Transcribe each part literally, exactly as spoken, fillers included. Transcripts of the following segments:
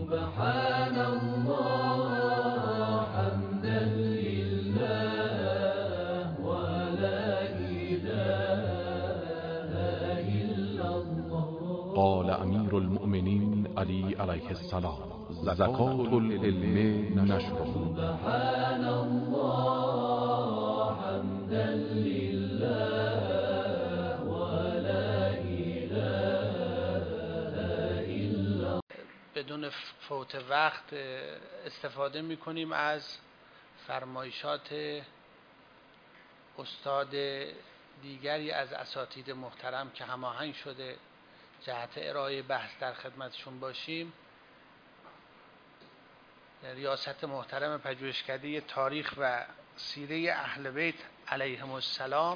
سبحان الله حمدا لله ولا إله إلا الله. قال امیر المؤمنین علی علیه السلام: زکات العلم نشره. سبحان الله حمدا لله ولا إله إلا. بدون فوت وقت استفاده می‌کنیم از فرمایشات استاد دیگری از اساتید محترم که هماهنگ شده جهت ارائه بحث در خدمتشون باشیم. ریاست محترم پژوهشکده تاریخ و سیره اهل بیت علیهم السلام،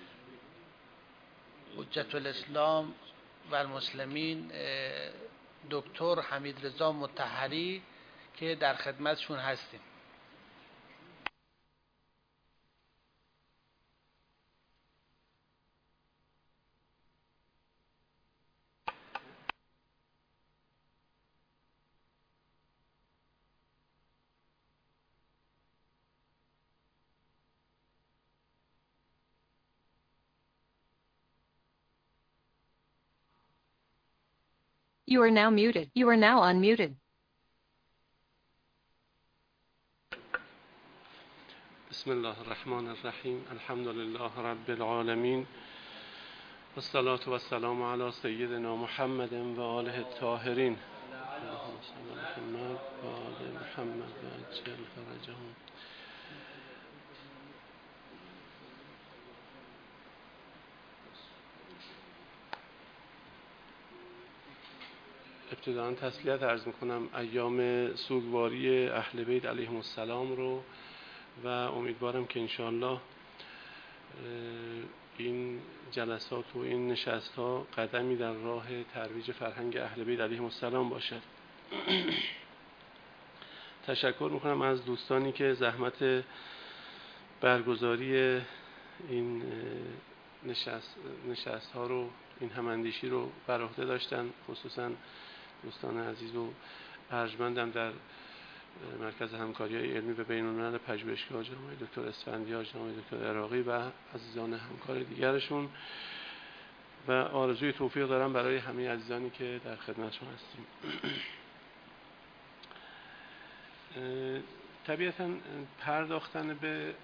حجت الاسلام و المسلمین، دکتر حمیدرضا مطهری که در خدمتشون هستیم. You are now muted. You are now unmuted. بسم الله الرحمن الرحیم. الحمد لله رب العالمین و الصلاة و السلام علی سیدنا محمد و آله الطاهرین. اللهم صل علی محمد و آل محمد و عجل فرجهم. ابتداً تسلیت عرض میکنم ایام سوگواری اهل بیت علیهم السلام رو و امیدوارم که انشاءالله این جلسات و این نشست ها قدمی در راه ترویج فرهنگ اهل بیت علیهم السلام باشد. تشکر میکنم از دوستانی که زحمت برگزاری این نشست, نشست ها رو، این هماندیشی رو بر عهده داشتن، خصوصا دوستان عزیز و ارجمندم در مرکز همکاری علمی به بین‌الملل پژوهشگاه، جناب دکتر اسفندیار، جناب دکتر عراقی و عزیزان همکار دیگرشون، و آرزوی توفیق دارم برای همه عزیزانی که در خدمتشون هستیم. طبیعتاً پرداختن به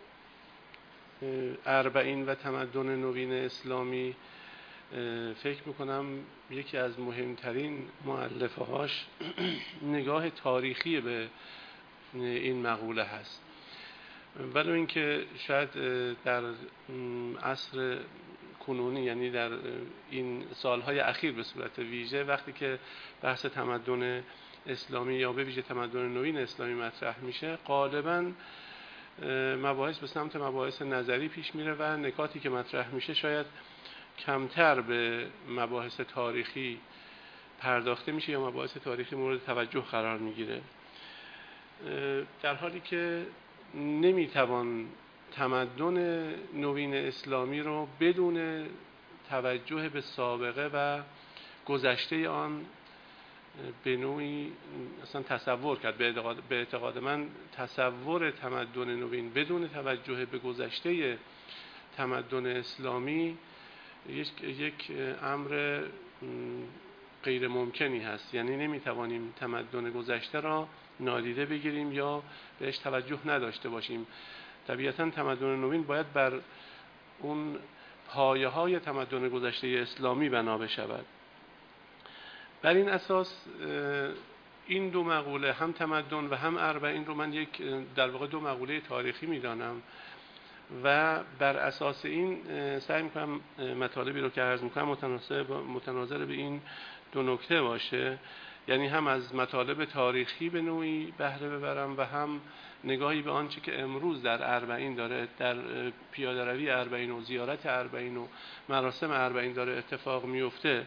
اربعین و تمدن نوین اسلامی فکر میکنم یکی از مهمترین مؤلفه هاش نگاه تاریخی به این مقوله هست، ولی اینکه شاید در عصر کنونی، یعنی در این سالهای اخیر به صورت ویژه، وقتی که بحث تمدن اسلامی یا به ویژه تمدن نوین اسلامی مطرح میشه، غالباً مباحث به سمت مباحث نظری پیش میره و نکاتی که مطرح میشه شاید کمتر به مباحث تاریخی پرداخته میشه یا مباحث تاریخی مورد توجه قرار میگیره، در حالی که نمیتوان تمدن نوین اسلامی رو بدون توجه به سابقه و گذشته آن به نوعی اصلا تصور کرد. به اعتقاد من تصور تمدن نوین بدون توجه به گذشته تمدن اسلامی یک, یک امر غیر ممکنی هست. یعنی نمیتوانیم تمدن گذشته را نادیده بگیریم یا بهش توجه نداشته باشیم. طبیعتاً تمدن نوین باید بر اون پایه های تمدن گذشته اسلامی بنا بشود. بر این اساس این دو مقوله، هم تمدن و هم اربعین رو من یک در واقع دو مقوله تاریخی میدانم و بر اساس این سعی میکنم مطالبی رو که عرض میکنم متناسب متناظر به این دو نکته باشه، یعنی هم از مطالب تاریخی به نوعی بهره ببرم و هم نگاهی به آنچه که امروز در اربعین داره، در پیاده روی اربعین و زیارت اربعین و مراسم اربعین داره اتفاق میفته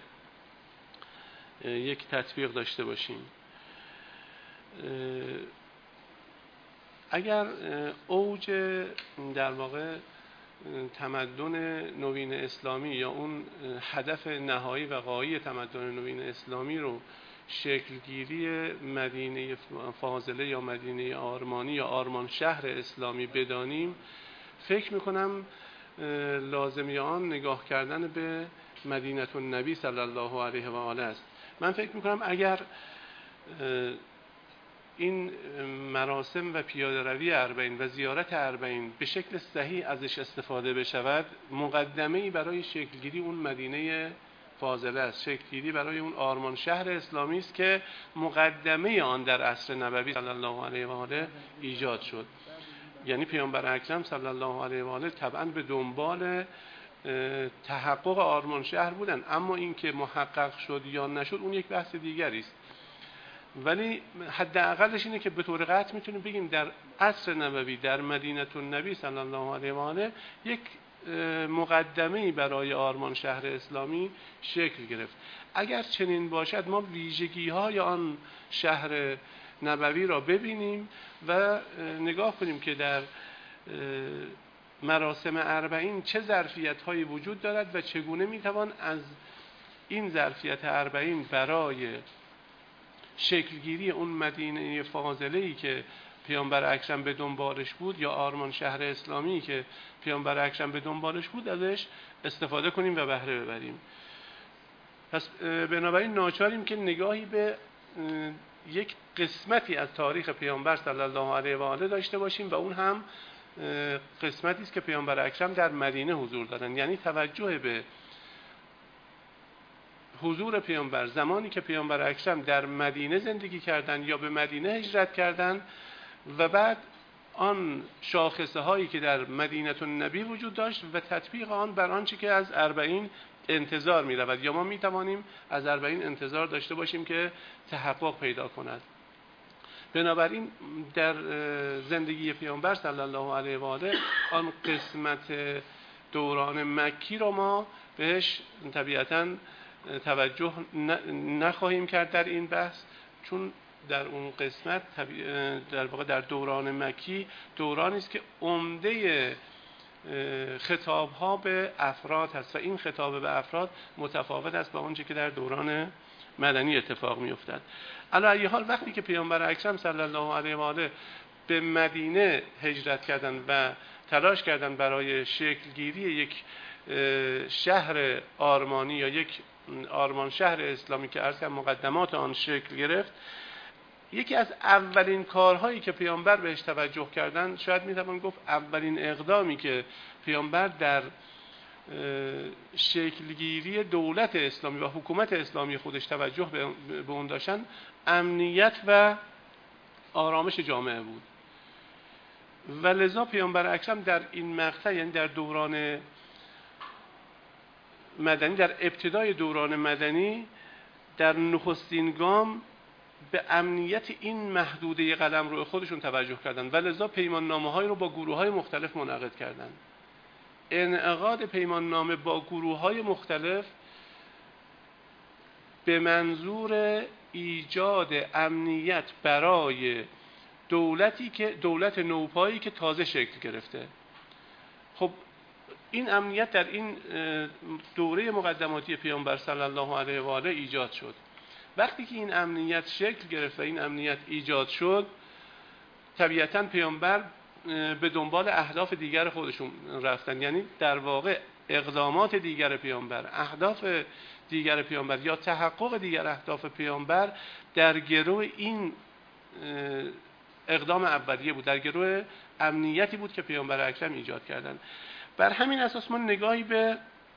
یک تطبیق داشته باشیم. اگر اوج در واقع تمدن نوین اسلامی یا اون هدف نهایی و غایی تمدن نوین اسلامی رو شکلگیری مدینه فاضله یا مدینه آرمانی یا آرمان شهر اسلامی بدانیم، فکر میکنم لازمی آن نگاه کردن به مدینه النبی صلی الله علیه و آله است. من فکر میکنم اگر این مراسم و پیاده روی اربعین و زیارت اربعین به شکل صحیح ازش استفاده بشود، مقدمه‌ای برای شکلگیری اون مدینه فاضله است، شکلگیری برای اون آرمان شهر اسلامی است که مقدمه آن در عصر نبوی صلی الله علیه و آله ایجاد شد. یعنی پیامبر اکرم صلی الله علیه و آله طبعا به دنبال تحقق آرمان شهر بودن، اما این که محقق شد یا نشد اون یک بحث دیگری است. ولی حداقلش اینه که به طور قطع میتونیم بگیم در عصر نبوی در مدینه النبی صلی الله علیه و آله یک مقدمه‌ای برای آرمان شهر اسلامی شکل گرفت. اگر چنین باشد ما ویژگی‌های آن شهر نبوی را ببینیم و نگاه کنیم که در مراسم اربعین چه ظرفیت‌هایی وجود دارد و چگونه میتوان از این ظرفیت اربعین برای شکلگیری اون مدینه فاضله‌ای که پیامبر اکرم به دنبالش بود یا آرمان شهر اسلامی که پیامبر اکرم به دنبالش بود ازش استفاده کنیم و بهره ببریم. پس بنابراین ناچاریم که نگاهی به یک قسمتی از تاریخ پیامبر صلی الله علیه و آله داشته باشیم و اون هم قسمتی است که پیامبر اکرم در مدینه حضور دارن، یعنی توجه به حضور پیامبر زمانی که پیامبر اکرم در مدینه زندگی کردند یا به مدینه هجرت کردند و بعد آن شاخصه هایی که در مدینه النبی وجود داشت و تطبیق آن بر آنچه که از اربعین انتظار می رود یا ما می توانیم از اربعین انتظار داشته باشیم که تحقق پیدا کند. بنابراین در زندگی پیامبر صلی الله علیه و آله آن قسمت دوران مکی رو ما بهش طبیعتاً توجه نخواهیم کرد در این بحث، چون در اون قسمت در واقع در دوران مکی دورانی است که عمده خطاب ها به افراد هست و این خطاب به افراد متفاوت است با اونچه که در دوران مدنی اتفاق می افتد. علی ای حال وقتی که پیامبر اکرم صلی الله علیه و آله به مدینه هجرت کردند و تلاش کردند برای شکلگیری یک شهر آرمانی یا یک آرمان شهر اسلامی که عرض کردم مقدمات آن شکل گرفت، یکی از اولین کارهایی که پیامبر بهش توجه کردن، شاید میتوان گفت اولین اقدامی که پیامبر در شکلگیری دولت اسلامی و حکومت اسلامی خودش توجه به اون داشتن، امنیت و آرامش جامعه بود. و لذا پیامبر اکرم در این مقطع، یعنی در دوران مدنی، در ابتدای دوران مدنی، در نخستین گام به امنیت این محدوده قلمرو خودشون توجه کردن و لذا پیمان نامه های رو با گروه های مختلف منعقد کردن. انعقاد پیمان نامه با گروه های مختلف به منظور ایجاد امنیت برای دولتی که دولت نوپایی که تازه شکل گرفته. خب این امنیت در این دوره مقدماتی پیامبر صلی الله علیه و آله ایجاد شد. وقتی که این امنیت شکل گرفت و این امنیت ایجاد شد، طبیعتاً پیامبر به دنبال اهداف دیگر خودشون رفتن، یعنی در واقع اقدامات دیگر پیامبر، اهداف دیگر پیامبر یا تحقق دیگر اهداف پیامبر در گروه این اقدام اولیه بود، در گروه امنیتی بود که پیامبر اکرم ایجاد کردن. بر همین اساس ما نگاهی به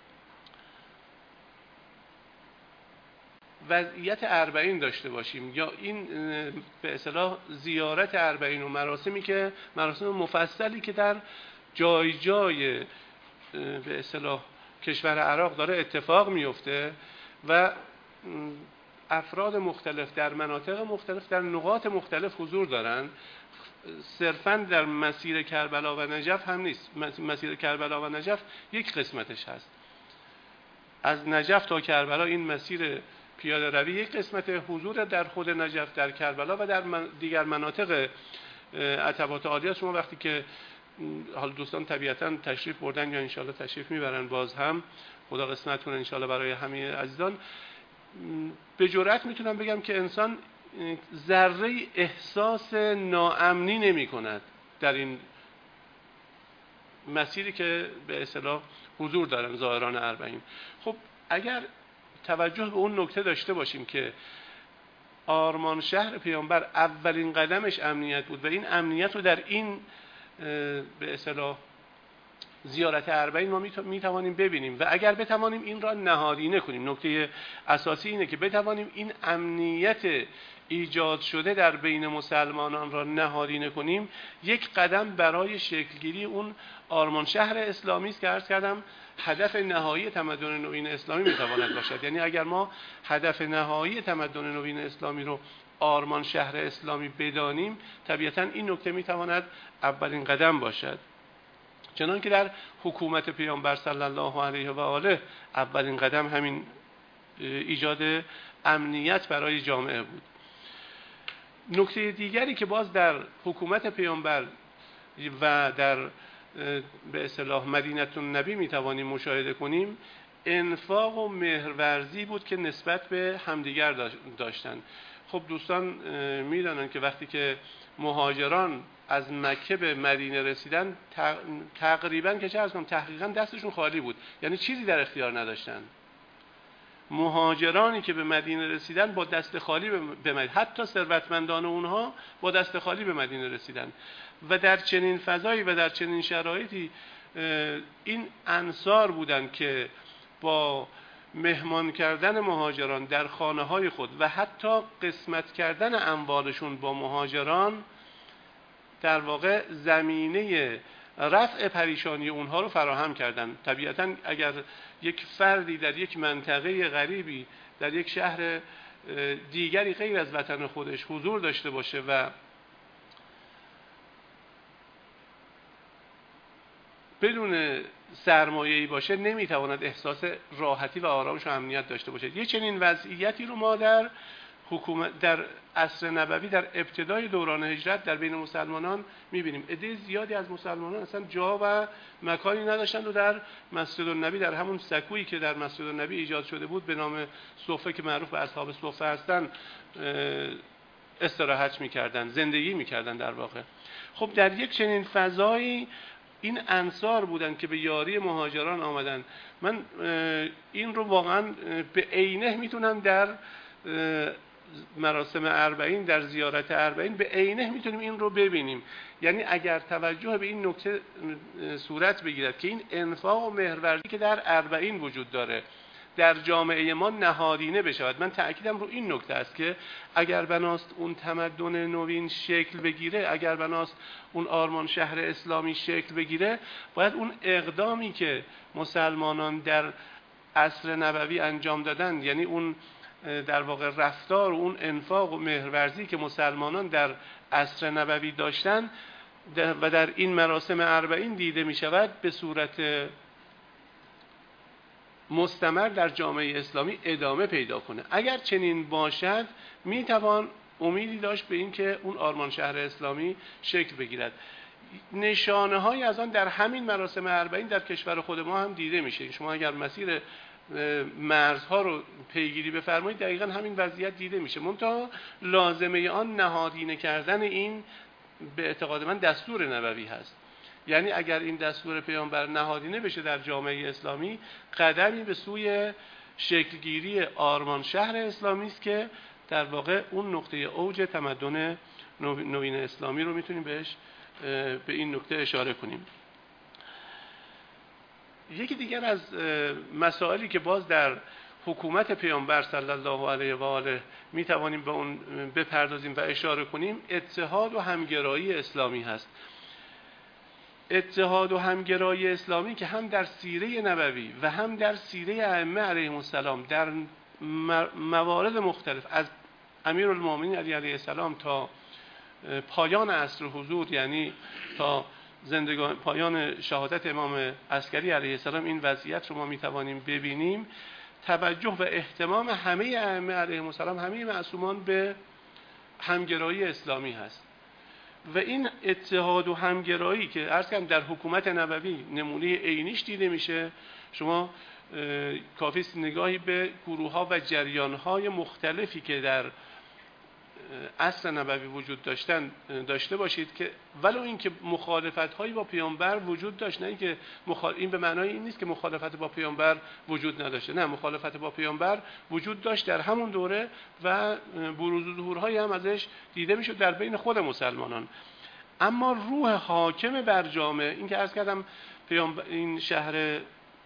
وضعیت اربعین داشته باشیم یا این به اصطلاح زیارت اربعین و مراسمی که مراسم مفصلی که در جای جای به اصطلاح کشور عراق داره اتفاق میفته و افراد مختلف در مناطق مختلف در نقاط مختلف حضور دارن. صرفاً در مسیر کربلا و نجف هم نیست. مسیر کربلا و نجف یک قسمتش هست. از نجف تا کربلا این مسیر پیاده روی یک قسمت، حضور در خود نجف، در کربلا و در دیگر مناطق عتبات عالیه. شما وقتی که حال دوستان طبیعتاً تشریف بردن یا انشالله تشریف میبرن باز هم، خدا قسمت کنه انشالله برای همه عزیزان، به جرئت میتونم بگم که انسان ذره احساس ناامنی نمی کند در این مسیری که به اصطلاح حضور دارن زائران اربعین. خب اگر توجه به اون نکته داشته باشیم که آرمان شهر پیامبر اولین قدمش امنیت بود و این امنیت رو در این به اصطلاح زیارت اربعین ما میتوانیم ببینیم و اگر بتوانیم این را نهادینه کنیم، نکته اساسی اینه که بتوانیم این امنیت ایجاد شده در بین مسلمانان را نهادینه کنیم، یک قدم برای شکلگیری اون آرمان شهر اسلامی است که عرض کردم هدف نهایی تمدن نوین اسلامی میتواند باشد. یعنی اگر ما هدف نهایی تمدن نوین اسلامی رو آرمان شهر اسلامی بدانیم، طبیعتا این نکته میتواند اولین قدم باشد. چنان که در حکومت پیامبر صلی الله علیه و آله اولین قدم همین ایجاد امنیت برای جامعه بود. نکته دیگری که باز در حکومت پیامبر و در به اصطلاح مدینه النبی میتوانیم مشاهده کنیم، انفاق و مهرورزی بود که نسبت به همدیگر داشتند. خب دوستان میدانند که وقتی که مهاجران از مکه به مدینه رسیدن تقریبا که چه از کنم تحقیقا دستشون خالی بود، یعنی چیزی در اختیار نداشتن. مهاجرانی که به مدینه رسیدن با دست خالی به مدینه، حتی ثروتمندان اونها با دست خالی به مدینه رسیدن و در چنین فضایی و در چنین شرایطی این انصار بودند که با مهمان کردن مهاجران در خانه های خود و حتی قسمت کردن اموالشون با مهاجران در واقع زمینه رفع پریشانی اونها رو فراهم کردن. طبیعتا اگر یک فردی در یک منطقه غریبی در یک شهر دیگری غیر از وطن خودش حضور داشته باشه و بدون سرمایه‌ای باشه، نمیتواند احساس راحتی و آرامش و امنیت داشته باشه. یه چنین وضعیتی رو ما در حکومت در عصر نبوی در ابتدای دوران هجرت در بین مسلمانان میبینیم. عده زیادی از مسلمانان اصلا جا و مکانی نداشتند و در مسجد النبی، در همون سکویی که در مسجد النبی ایجاد شده بود به نام صفه که معروف به اصحاب صفه هستند استراحت میکردن، زندگی میکردن در واقع. خب در یک چنین فضایی این انصار بودن که به یاری مهاجران آمدن. من این رو واقعا به عینه میتونم در مراسم اربعین، در زیارت اربعین به عینه میتونیم این رو ببینیم. یعنی اگر توجه به این نکته صورت بگیرد که این انفاق و مهرورزی که در اربعین وجود داره در جامعه ما نهادینه بشود. من تأکیدم رو این نکته است که اگر بناست اون تمدن نوین شکل بگیره، اگر بناست اون آرمان شهر اسلامی شکل بگیره، باید اون اقدامی که مسلمانان در عصر نبوی انجام دادن، یعنی اون در واقع رفتار و اون انفاق و مهرورزی که مسلمانان در عصر نبوی داشتن و در این مراسم اربعین دیده می شود، به صورت مستمر در جامعه اسلامی ادامه پیدا کنه. اگر چنین باشد می توان امیدی داشت به این که اون آرمان شهر اسلامی شکل بگیرد. نشانه های از آن در همین مراسم اربعین در کشور خود ما هم دیده میشه. شما اگر مسیر مرزها رو پیگیری بفرمایید دقیقاً همین وضعیت دیده میشه. منتها لازمه آن نهادینه کردن این به اعتقاد من دستور نبوی هست. یعنی اگر این دستور پیامبر نهادینه بشه در جامعه اسلامی، قدمی به سوی شکلگیری آرمان شهر اسلامی است که در واقع اون نقطه اوج تمدن نوین اسلامی رو میتونیم بهش به این نکته اشاره کنیم. یکی دیگر از مسائلی که باز در حکومت پیامبر صلی الله علیه و آله می توانیم به اون بپردازیم و اشاره کنیم، اتحاد و همگرایی اسلامی هست. اتحاد و همگرایی اسلامی که هم در سیره نبوی و هم در سیره ائمه علیهم السلام در موارد مختلف از امیرالمومنین علی علیه السلام تا پایان عصر حضور، یعنی تا زندگان پایان شهادت امام عسکری علیه السلام، این وضعیت رو ما میتوانیم ببینیم. توجه و اهتمام همه ائمه علیهم السلام، همه معصومان به همگرایی اسلامی هست. و این اتحاد و همگرایی که عرض کردم در حکومت نبوی نمونه عینیش دیده میشه. شما کافی است نگاهی به گروه‌ها و جریان‌های مختلفی که در عصر نبوی وجود داشتن داشته باشید که ولو اینکه مخالفت‌هایی با پیامبر وجود داشت، نه اینکه مخال... این به معنای این نیست که مخالفت با پیامبر وجود نداشته، نه، مخالفت با پیامبر وجود داشت در همون دوره و بروز و ظهورهایی هم ازش دیده میشد در بین خود مسلمانان. اما روح حاکم بر جامعه، این که عرض کردم پیامبر، این شهر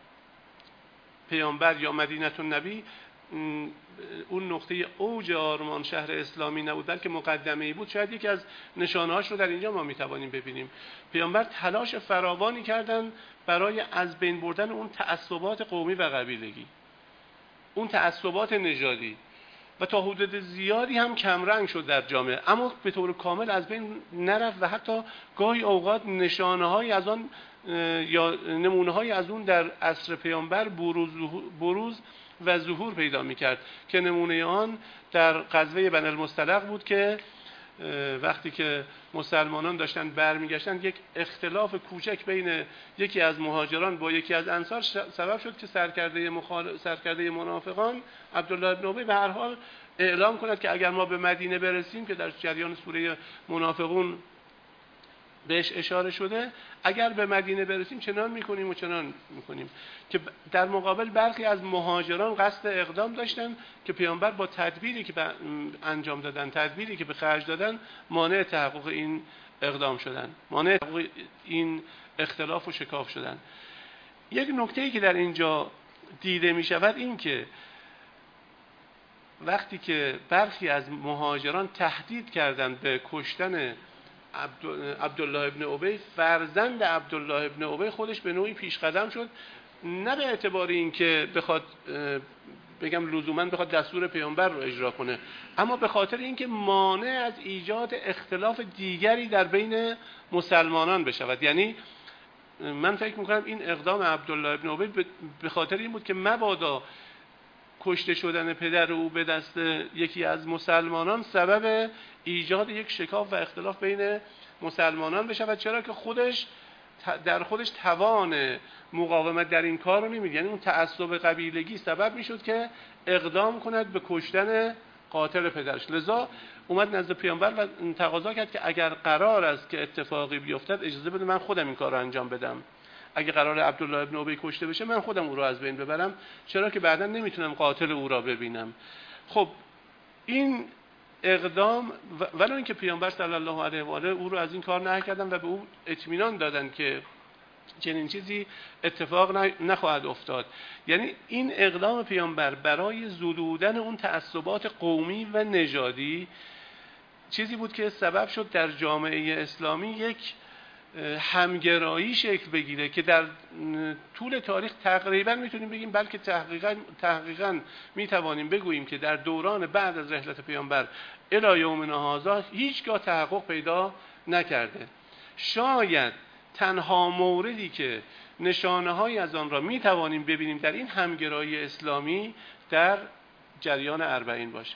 پیامبر یا مدینه النبی اون نقطه اوج آرمان شهر اسلامی نبود بلکه مقدمه‌ای بود. شاید یکی از نشانه‌هاش رو در اینجا ما میتوانیم ببینیم. پیامبر تلاش فراوانی کردن برای از بین بردن اون تعصبات قومی و قبیلگی، اون تعصبات نژادی، و تا حدود زیادی هم کمرنگ شد در جامعه، اما به طور کامل از بین نرفت و حتی گاهی اوقات نشانه‌هایی از آن یا نمونه‌هایی از اون در عصر پیامبر بروز بروز و ظهور پیدا می‌کرد که نمونه آن در غزوه بنی المصطلق بود که وقتی که مسلمانان داشتن برمیگشتن یک اختلاف کوچک بین یکی از مهاجران با یکی از انصار سبب شد که سرکرده مخال... سرکرده منافقان عبدالله بن ابی به هر حال اعلام کند که اگر ما به مدینه برسیم، که در جریان سوره منافقون بهش اشاره شده، اگر به مدینه برسیم چنان میکنیم و چنان میکنیم، که در مقابل برخی از مهاجران قصد اقدام داشتن که پیامبر با تدبیری که انجام دادن، تدبیری که به خرج دادن، مانع تحقق این اقدام شدن، مانع تحقق این اختلاف و شکاف شدن. یک نکته‌ای که در اینجا دیده میشود این که وقتی که برخی از مهاجران تهدید کردند به کشتن عبدالله ابن ابی، فرزند عبدالله ابن ابی خودش به نوعی پیش قدم شد، نه به اعتبار این که بخواد بگم لزوما بخواد دستور پیامبر رو اجرا کنه، اما به خاطر اینکه مانع از ایجاد اختلاف دیگری در بین مسلمانان بشود. یعنی من فکر میکنم این اقدام عبدالله ابن ابی به خاطر این بود که مبادا کشته شدن پدر او به دست یکی از مسلمانان سبب ایجاد یک شکاف و اختلاف بین مسلمانان بشود، چرا که خودش در خودش توان مقاومت در این کار رو نمی‌دید. یعنی اون تعصب قبیلگی سبب میشد که اقدام کند به کشتن قاتل پدرش. لذا اومد نزد پیامبر و تقاضا کرد که اگر قرار است که اتفاقی بیفتد اجازه بده من خودم این کار رو انجام بدم. اگه قرار عبدالله ابن ابی کشته بشه من خودم او رو از بین ببرم، چرا که بعدا نمیتونم قاتل او را ببینم. خب این اقدام ولو اینکه پیامبر صلی الله علیه و آله او رو از این کار نهی کردن و به او اطمینان دادن که چنین چیزی اتفاق نخواهد افتاد، یعنی این اقدام پیامبر برای زدودن اون تعصبات قومی و نژادی چیزی بود که سبب شد در جامعه اسلامی یک همگرایی شکل بگیره که در طول تاریخ تقریبا میتونیم بگیم، بلکه تحقیقا تحقیقا میتوانیم بگوییم که در دوران بعد از رحلت پیامبر الی یومنا هذا هیچگاه تحقق پیدا نکرده. شاید تنها موردی که نشانه های از آن را میتوانیم ببینیم در این همگرایی اسلامی در جریان اربعین باشه.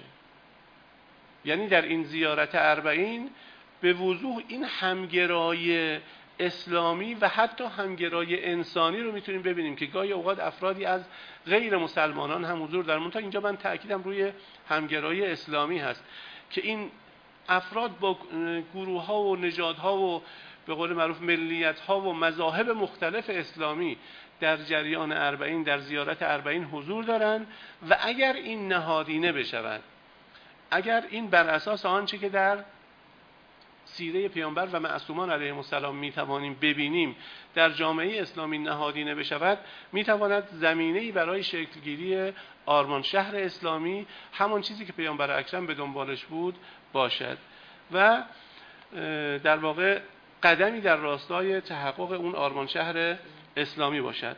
یعنی در این زیارت اربعین به وضوح این همگرایی اسلامی و حتی همگرایی انسانی رو میتونیم ببینیم که گاهی اوقات افرادی از غیر مسلمانان هم حضور دارن. منتها اینجا من تأکیدم روی همگرایی اسلامی هست که این افراد با گروه ها و نژاد ها و به قول معروف ملیت ها و مذاهب مختلف اسلامی در جریان اربعین، در زیارت اربعین حضور دارن و اگر این نهادینه بشود، اگر این بر اساس آنچه که در سیره پیامبر و معصومان علیهم السلام میتوانیم ببینیم در جامعه اسلامی نهادینه بشود، میتواند زمینه‌ای برای شکلگیری آرمان شهر اسلامی، همان چیزی که پیامبر اکرم به دنبالش بود، باشد و در واقع قدمی در راستای تحقق اون آرمان شهر اسلامی باشد.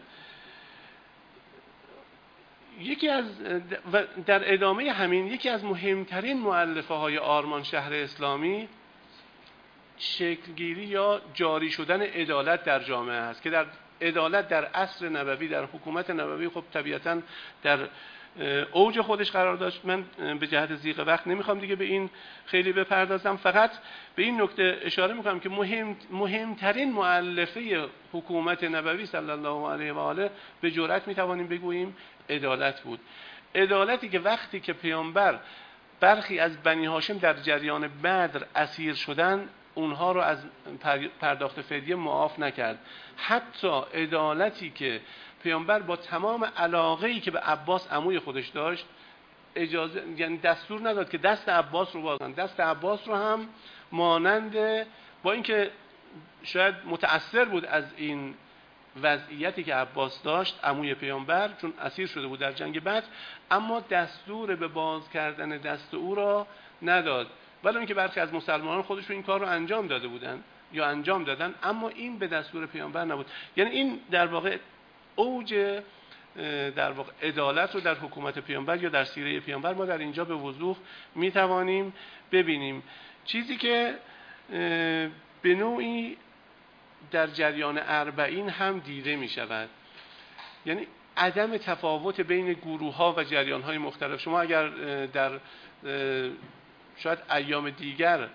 یکی از و در ادامه همین یکی از مهمترین مؤلفه های آرمان شهر اسلامی شکلگیری یا جاری شدن عدالت در جامعه است که در عدالت در عصر نبوی، در حکومت نبوی، خب طبیعتاً در اوج خودش قرار داشت. من به جهت ضیق وقت نمیخوام دیگه به این خیلی بپردازم، فقط به این نکته اشاره میکنم که مهم مهمترین مؤلفه حکومت نبوی صلی الله علیه و آله به جرئت میتوانیم بگوییم عدالت بود. عدالتی که وقتی که پیامبر برخی از بنی هاشم در جریان بدر اسیر شدن، اونها رو از پرداخت فدیه معاف نکرد. حتی عدالتی که پیامبر با تمام علاقه‌ای که به عباس عموی خودش داشت اجازه، یعنی دستور نداد که دست عباس رو باز کنن. دست عباس رو هم مانند، با اینکه شاید متأثر بود از این وضعیتی که عباس داشت عموی پیامبر، چون اسیر شده بود در جنگ بدر، اما دستور به باز کردن دست او را نداد، ولی اینکه برخی از مسلمانان خودشون این کار رو انجام داده بودن یا انجام دادن، اما این به دستور پیامبر نبود. یعنی این در واقع اوج در واقع عدالت رو در حکومت پیامبر یا در سیره پیامبر ما در اینجا به وضوح میتوانیم ببینیم. چیزی که به نوعی در جریان اربعین هم دیده می شود، یعنی عدم تفاوت بین گروه ها و جریان های مختلف. شما اگر در شاید ایام دیگر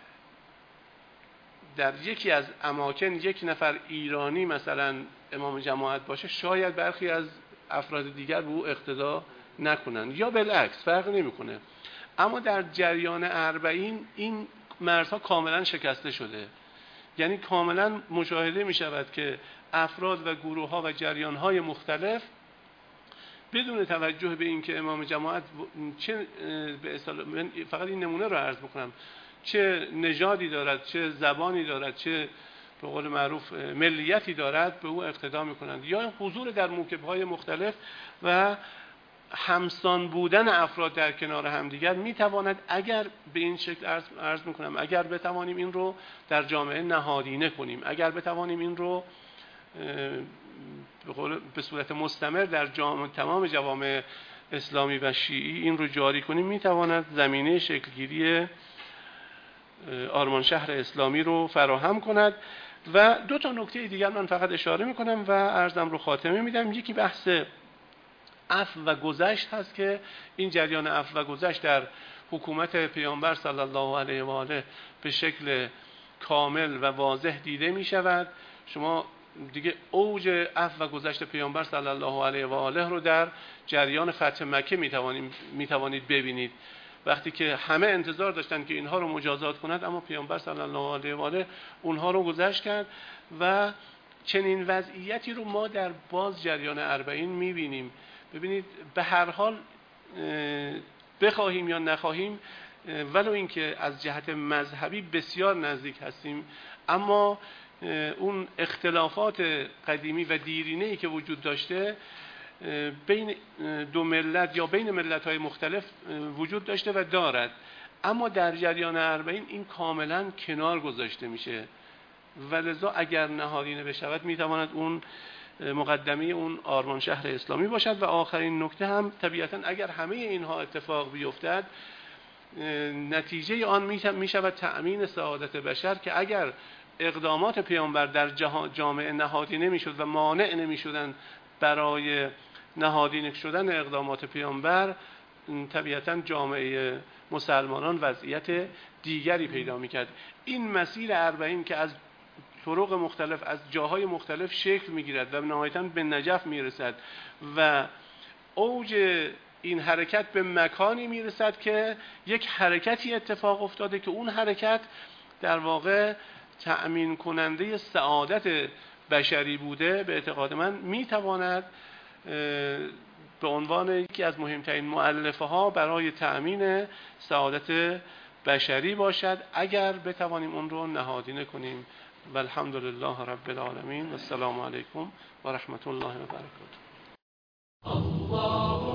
در یکی از اماکن یک نفر ایرانی مثلا امام جماعت باشه، شاید برخی از افراد دیگر به او اقتدا نکنن یا بالعکس، فرق نمیکنه. اما در جریان اربعین این مرزها کاملا شکسته شده، یعنی کاملا مشاهده می شود که افراد و گروه ها و جریان های مختلف بدون توجه به اینکه امام جماعت چه به اصطلاح، من فقط این نمونه رو عرض بکنم، چه نژادی دارد، چه زبانی دارد، چه به قول معروف ملیتی دارد، به او اقتدا میکنند، یا حضور در موکب‌های مختلف و همسان بودن افراد در کنار همدیگر میتواند، اگر به این شکل عرض, عرض میکنم اگر بتوانیم این رو در جامعه نهادینه کنیم، اگر بتوانیم این رو به قول به صورت مستمر در جامعه تمام جوامع اسلامی و شیعی این رو جاری کنیم، میتواند زمینه شکلگیری آرمان شهر اسلامی رو فراهم کند. و دو تا نکته دیگر من فقط اشاره میکنم و عرضم رو خاتمه میدم. یکی بحث عفو و گذشت هست که این جریان عفو و گذشت در حکومت پیامبر صلی الله علیه و آله به شکل کامل و واضح دیده می شود. شما دیگه اوج عفو و گذشت پیامبر صلی الله علیه و آله رو در جریان فتح مکه می توانید ببینید، وقتی که همه انتظار داشتن که اینها رو مجازات کند، اما پیامبر صلی الله علیه و آله اونها رو گذشت کرد. و چنین وضعیتی رو ما در باز جریان اربعین می‌بینیم. ببینید به هر حال بخواهیم یا نخواهیم، ولو اینکه از جهت مذهبی بسیار نزدیک هستیم، اما اون اختلافات قدیمی و دیرینه‌ای که وجود داشته بین دو ملت یا بین ملت‌های مختلف وجود داشته و دارد، اما در جریان اربعین این کاملا کنار گذاشته میشه و لذا اگر نهادینه بشود میتواند اون مقدمه اون آرمان شهر اسلامی باشد. و آخرین نکته هم طبیعتا اگر همه اینها اتفاق بیفتد، نتیجه آن میشود تأمین سعادت بشر، که اگر اقدامات پیامبر در جامعه نهادینه میشد و مانع نمیشدن برای نهادینه شدن اقدامات پیامبر، طبیعتا جامعه مسلمانان وضعیت دیگری پیدا میکرد. این مسیر اربعین که از طرق مختلف از جاهای مختلف شکل میگیرد و نهایتاً به نجف میرسد و اوج این حرکت به مکانی میرسد که یک حرکتی اتفاق افتاده که اون حرکت در واقع تأمین کننده سعادت بشری بوده، به اعتقاد من میتواند به عنوان یکی از مهمترین مؤلفه ها برای تأمین سعادت بشری باشد، اگر بتوانیم اون رو نهادینه کنیم. و الحمد لله رب العالمین و السلام علیکم و رحمت الله و برکاته.